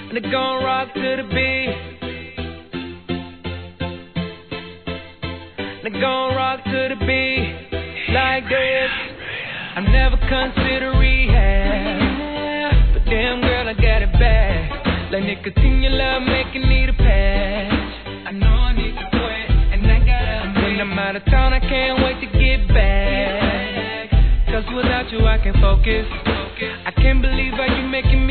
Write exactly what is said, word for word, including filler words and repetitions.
and they gon' rock to the beat. They gon' rock to the beat like this. I never consider rehab, but damn girl, I got it bad. Like nicotine, your love making need a patch. I know I need to quit, and I gotta. When I'm out of town, I can't wait to get back. Cause without you, I can't focus. I can't believe how you making me